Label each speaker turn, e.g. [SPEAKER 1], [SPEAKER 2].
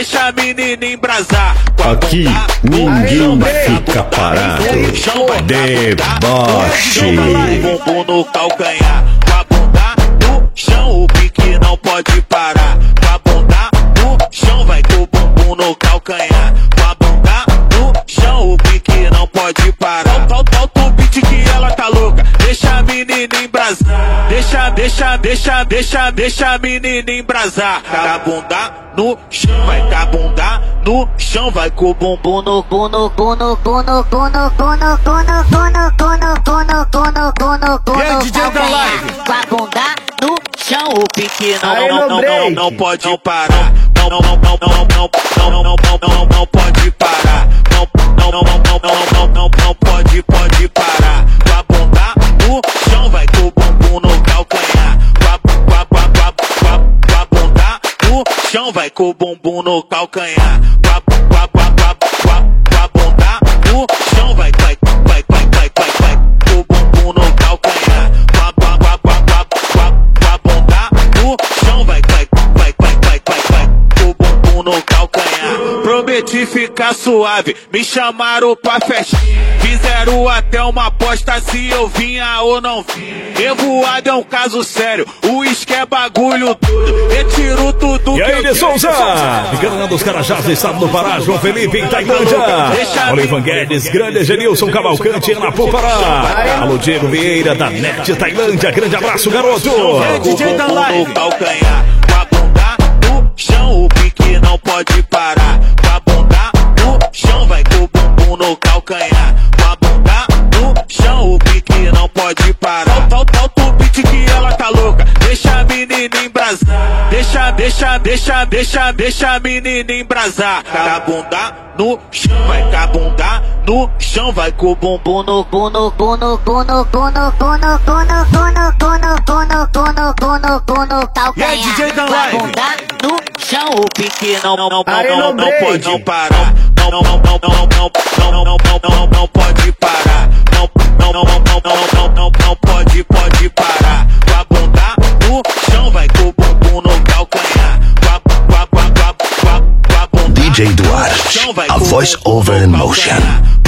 [SPEAKER 1] deixa a menina embrasar.
[SPEAKER 2] Aqui ninguém fica parado. Deboche.
[SPEAKER 1] Bumbum no calcanhar, com a bunda no chão, o pique não pode parar. Com a bunda no chão, vai com o bumbum no calcanhar. Com a bunda no chão, o pique não pode parar. Solta o beat que ela tá louca, deixa a menina embrasar. Deixa a menina embrasar. Com a bunda no chão, vai com a bunda no chão, vai com o bumbum no
[SPEAKER 3] E aí, DJ da live?
[SPEAKER 1] com a bunda no chão, o pique não pode parar. Não pode parar. Não pode parar. Com a bunda no chão, vai com o bumbum no calcanhar. Com a bunda no chão, vai com o bumbum no calcanhar. Com a bunda no chão, vai com o bumbum no calcanhar. Com a bunda no chão, vai com o bumbum no calcanhar. Prometi ficar suave, me chamaram pra festa. Fizeram até uma aposta se eu vinha ou não vinha. Revoado é um caso sério, o uísque é bagulho tudo. Retiro tudo.
[SPEAKER 2] E aí, de Souza? Enganando dos Carajás, estado do Pará, João Felipe em Tailândia. Olivan Guedes, grande Genilson Cavalcante na Popará. Alô, Diego Vieira da NET Tailândia, grande abraço, garoto.
[SPEAKER 3] DJ da live.
[SPEAKER 1] Calcanhar, com a bunda no chão, o pique não pode parar. Com a bunda no chão, vai com o bumbum no calcanhar. Com a bunda no chão, o pique não pode parar. Solta o beat que ela tá louca, deixa a menina embrasar. Deixa a menina embrasar. Com a bunda no chão, vai com a bunda no chão, vai com o bumbum no
[SPEAKER 3] E aí, DJ da live?
[SPEAKER 1] bunda no chão, o pique não pode parar. Não pode parar. Não pode parar. Com a bunda no chão, vai com o bumbum no calcanhar. Com a bunda
[SPEAKER 4] DJ
[SPEAKER 1] no
[SPEAKER 4] Duarte,
[SPEAKER 1] chão, vai
[SPEAKER 4] a
[SPEAKER 1] com o
[SPEAKER 4] voice
[SPEAKER 1] bumbum
[SPEAKER 4] over
[SPEAKER 1] no
[SPEAKER 4] emotion.
[SPEAKER 1] calcanhar.